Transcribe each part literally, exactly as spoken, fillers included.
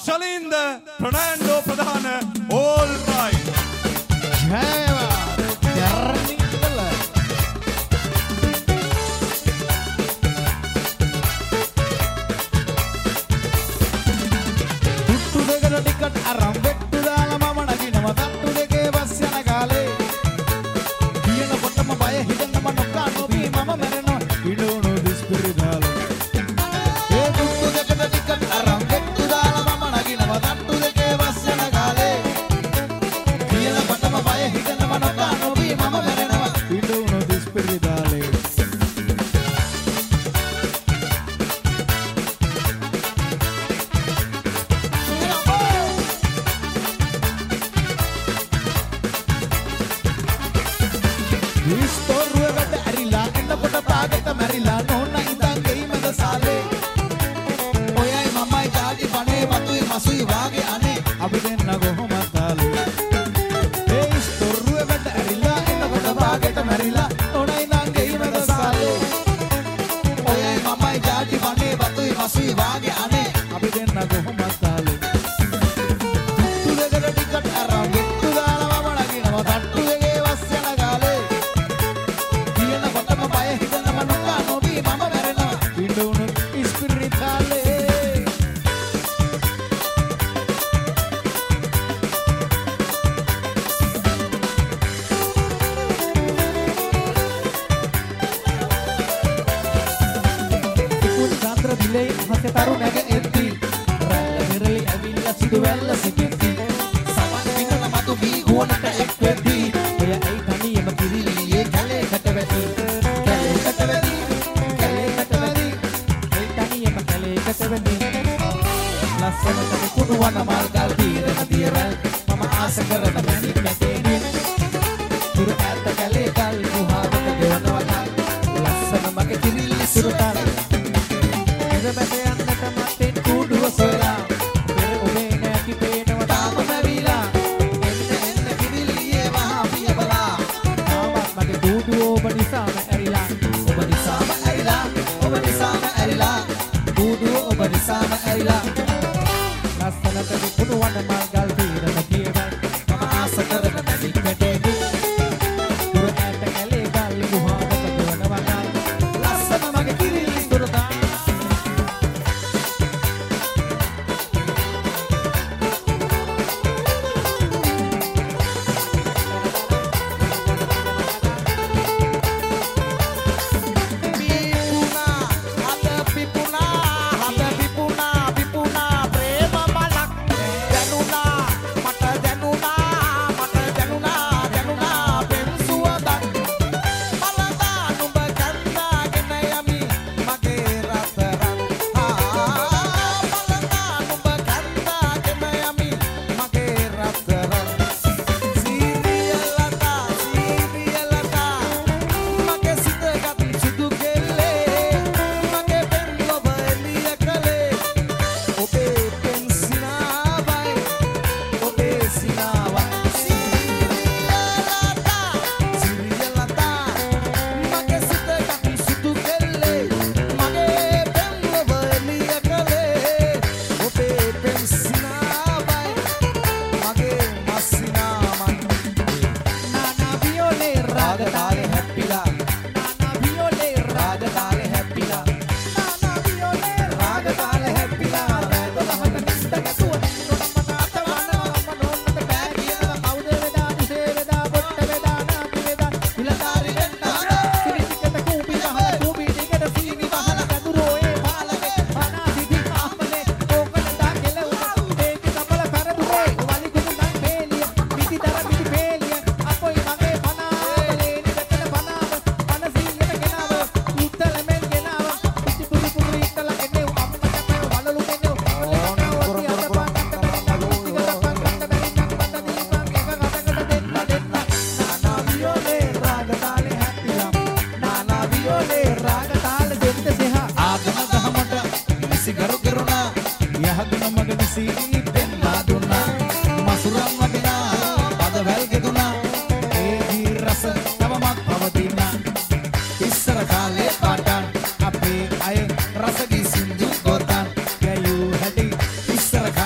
Shalind Fernando Pradhan all right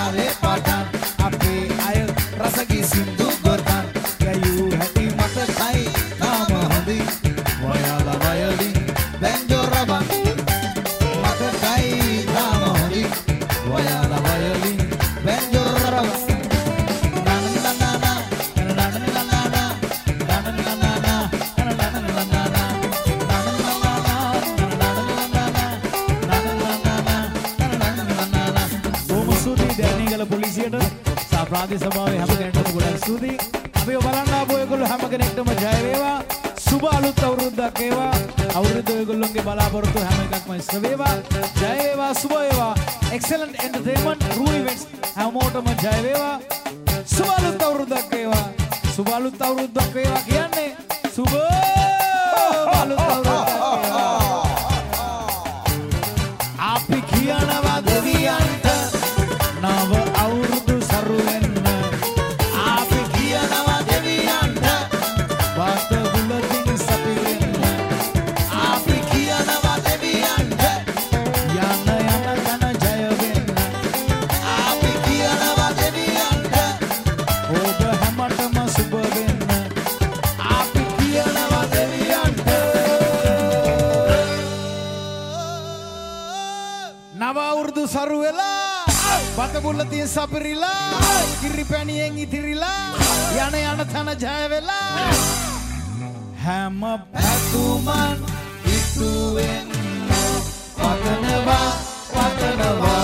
තාලේ පටන් අපේ අය රසගී සින්දු ගොතන් ගැයූ හැටි මතකයි තාම හොඳින් ඔයාලා වයලින් බැන්ජෝ රබන් මතකයි තාම හොඳින් ඔයාලා වයලින් බැන්ජෝ රබන් පොලිසියට සහ ප්‍රාදේශ සභාවේ හැම කෙනෙක්ටම ගොඩක් ස්තුතියි. අපි බලන්න ආපු ඔයගොල්ලෝ හැම කෙනෙක්ටම ජය වේවා. සුබ අලුත් අවුරුද්දක් වේවා. අවුරුද්ද ඔයගොල්ලෝගේ බලාපොරොත්තු හැම එකක්ම ඉෂ්ට වේවා. ජය වේවා සුබ වේවා. excellent entertainment Roo events හැමෝටම ජය වේවා. සුබ අලුත් අවුරුද්දක් වේවා. සුබ අලුත් අවුරුද්දක් වේවා කියන්නේ සුබ අලුත් අවුරුද්දක් වේවා. අපි කියනවා දෙවියන්ට නව අවුරුදු සරු වෙන්න අපි කියනවා දෙවියන්ට වාත බුලතින් සපිරෙන්න අපි කියනවා දෙවියන්ට යන යන තන ජය වෙන්න අපි කියනවා දෙවියන්ට ඔබ හැමතෙම සුබ වෙන්න අපි කියනවා දෙවියන්ට නව අවුරුදු සරු වෙලා බතබුල්ලතින් සපිරිලා කිරිපැණියෙන් ඉතිරිලා යන යන තන ජය වෙලා හැම පැතුමන් ඉතුවෙන් වතනවා වතනවා